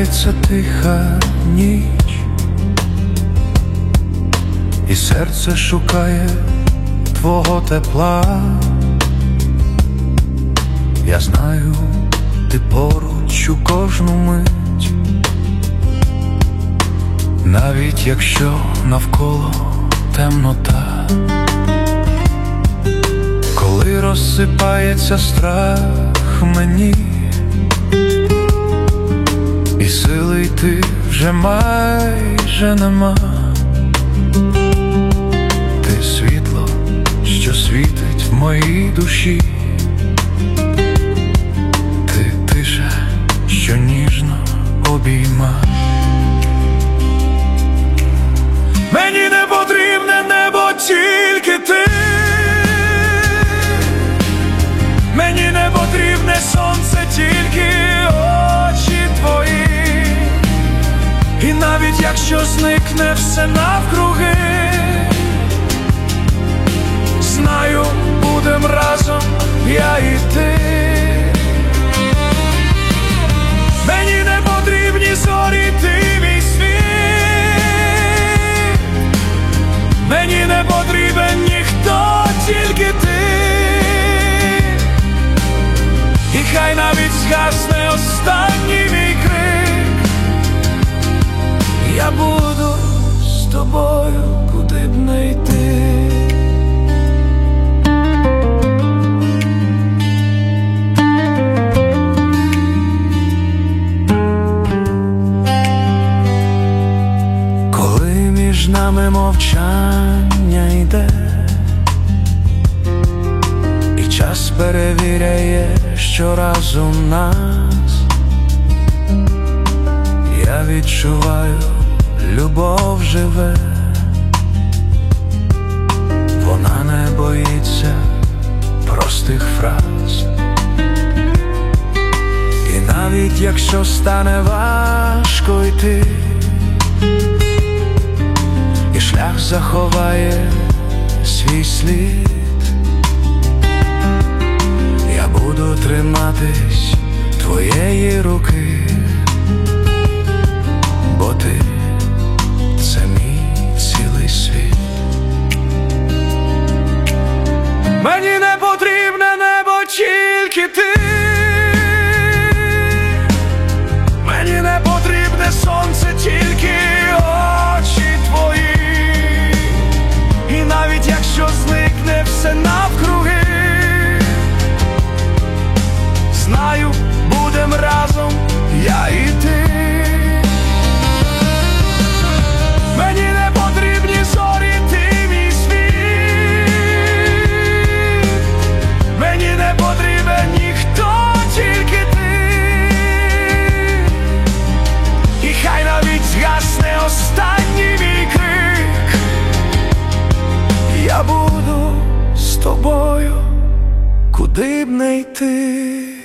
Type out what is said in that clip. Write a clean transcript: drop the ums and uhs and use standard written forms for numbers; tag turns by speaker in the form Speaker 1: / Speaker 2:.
Speaker 1: Наближається тиха ніч, і серце шукає твого тепла. Я знаю, ти поруч у кожну мить, навіть якщо навколо темнота. Коли розсипається страх мені, і сили йти вже майже нема, ти світло, що світить в моїй душі, ти тиша, що ніжно обійма. Мені не потрібне небо, тільки ти. Мені не потрібне сонце, тільки очі твої. І навіть якщо зникне все навкруги, знаю, будем разом я і ти. Мені не потрібні зорі, ти мій світ. Мені не потрібен ніхто, тільки ти. І хай навіть згасне останній мій крик, я буду з тобою, куди б не йти. Коли між нами мовчання йде, і час перевіряє щоразу нас, я відчуваю, любов живе. Вона не боїться простих фраз. І навіть якщо стане важко йти, і шлях заховає свій слід, я буду триматись твоєї руки, бо ти — це мій цілий світ. Мені не потрібне небо, тільки ти. Мені не потрібне сонце, тільки очі твої. І навіть якщо зникне все навкруги, знаю, будем разом я і ти. Мені не потрібні зорі, ти мій світ. Мені не потрібен ніхто, тільки ти. І хай навіть згасне останній мій крик, я буду з тобою, куди б не йти.